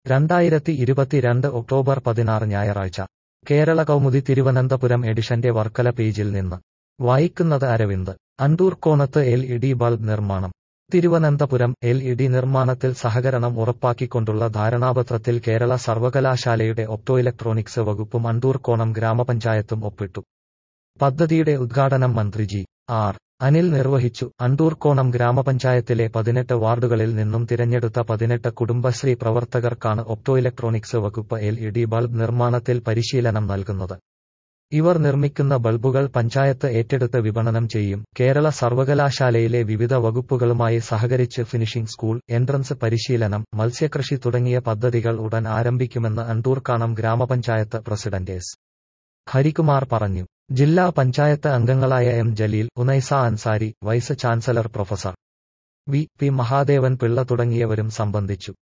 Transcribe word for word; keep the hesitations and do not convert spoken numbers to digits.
രണ്ടായിരത്തി ഇരുപത്തിരണ്ട് ഒക്ടോബർ പതിനാറ് ഞായറാഴ്ച കേരള കൗമുദി തിരുവനന്തപുരം എഡിഷന്റെ വർക്കല പേജിൽ നിന്ന് വായിക്കുന്നത് അരവിന്ദ്. അണ്ടൂർക്കോണത്ത് എൽ ഇ ഡി ബൾബ് നിർമ്മാണം. തിരുവനന്തപുരം എൽ ഇ ഡി നിർമ്മാണത്തിൽ സഹകരണം ഉറപ്പാക്കിക്കൊണ്ടുള്ള ധാരണാപത്രത്തിൽ കേരള സർവകലാശാലയുടെ ഒപ്റ്റോഇലക്ട്രോണിക്സ് വകുപ്പും അണ്ടൂർക്കോണം ഗ്രാമപഞ്ചായത്തും ഒപ്പിട്ടു. പദ്ധതിയുടെ ഉദ്ഘാടനം മന്ത്രി ജി ആർ അനിൽ നിർവഹിച്ചു. അണ്ടൂർക്കോണം ഗ്രാമപഞ്ചായത്തിലെ പതിനെട്ട് വാർഡുകളിൽ നിന്നും തിരഞ്ഞെടുത്ത പതിനെട്ട് കുടുംബശ്രീ പ്രവർത്തകർക്കാണ് ഒപ്റ്റോഇലക്ട്രോണിക്സ് വകുപ്പ് എൽ ഇ ഡി ബൾബ് നിർമ്മാണത്തിൽ പരിശീലനം നൽകുന്നത്. ഇവർ നിർമ്മിക്കുന്ന ബൾബുകൾ പഞ്ചായത്ത് ഏറ്റെടുത്ത് വിപണനം ചെയ്യും. കേരള സർവകലാശാലയിലെ വിവിധ വകുപ്പുകളുമായി സഹകരിച്ച് ഫിനിഷിംഗ് സ്കൂൾ, എൻട്രൻസ് പരിശീലനം, മത്സ്യകൃഷി തുടങ്ങിയ പദ്ധതികൾ ഉടൻ ആരംഭിക്കുമെന്ന് അണ്ടൂർക്കോണം ഗ്രാമപഞ്ചായത്ത് പ്രസിഡന്റ് എസ് ഹരികുമാർ പറഞ്ഞു. ജില്ലാ പഞ്ചായത്ത് അംഗങ്ങളായ M Jaleel, Unaisa Ansari, vice chancellor professor V P Mahadevan Pillai തുടങ്ങിയവരും സംബന്ധിച്ചു.